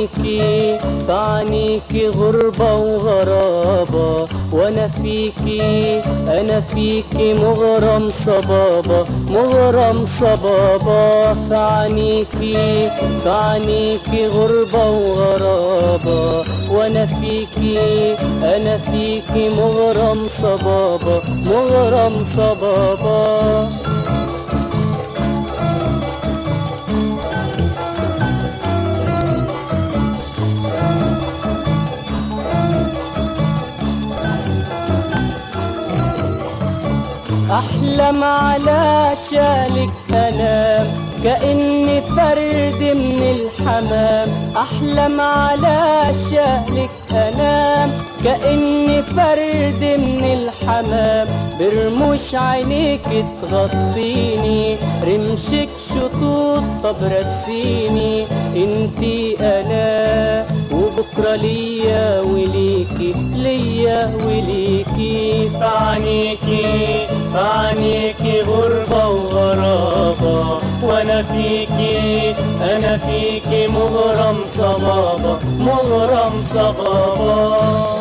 فعنيكي فعنيكي غربة وغرابة، وانا فيكي انا فيكي مغرم صبابة مغرم صبابة. فعنيكي فعنيكي غربة وغرابة، وانا فيكي انا فيكي مغرم صبابة مغرم صبابة. أحلم على شالك أنام كأني فرد من الحمام، أحلم على شالك أنام كأني فرد من الحمام. برموش عينيك تغطيني رمشك شطوط، طب رسيني انتي أنا وبكرة ليا وليكي ليا وليكي. فعنيكي فعنيكي غربة وغرابة، وانا فيكي انا فيكي مغرم صبابة مغرم صبابة.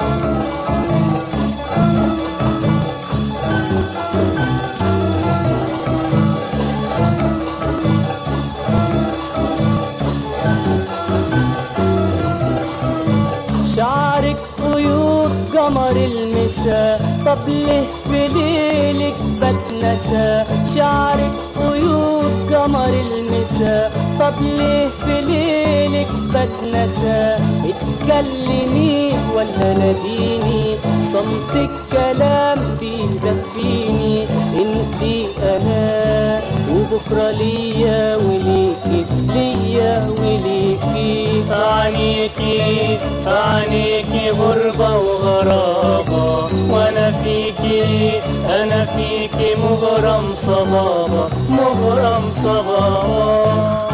شعرك خيوط قمر المساء، طب ليه في ليلك بتنسى؟ شعرك خيوط قمر المساء، طب ليه في ليلك بتنسى؟ اتكلمي ولا ناديني، صمتك كلام بيدفيني. انتي انا وبكرة ليا وليكي ليا وليكي. فعنيكي فعنيكي غربة وغرابة، وانا فيكي انا فيكي مغرم صبابة مغرم صبابة.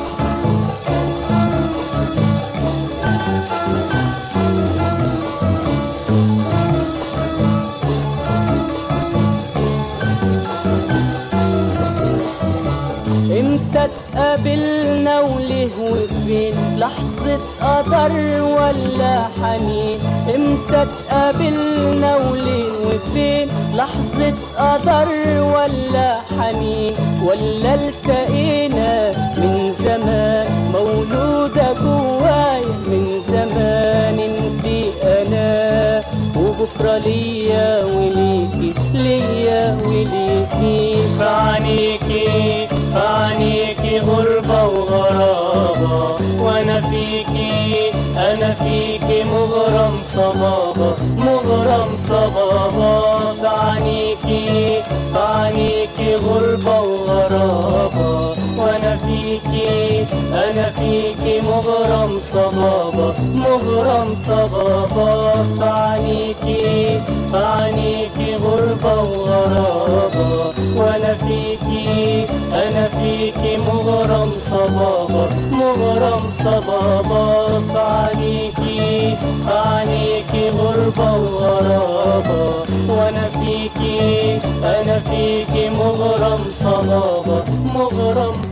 امتى اتقابلنا وليه وفين؟ لحظة قدر ولا حنين؟ امتى اتقابلنا وليه وفين؟ لحظة قدر ولا حنين؟ ولا التقينا من زمان مولودة جوايا من زمان؟ انتي انا وبكرة ليا وليكي ليا وليكي. فعنيكي فعنيكي غربة وغرابة، وانا فيكي انا فيكي مغرم صبابة مغرم صبابة. فعنيكي فعنيكي غربة وغرابة، وانا فيكي انا فيكي مغرم صبابة مغرم صبابة. فعنيكي فعنيكي غربة وغرابة، وانا فيكي انا فيكي مغرم صبابة مغرم صبابة. فعنيكي فعنيكي غربة وغرابة، وانا فيكي انا فيكي مغرم صبابة مغرم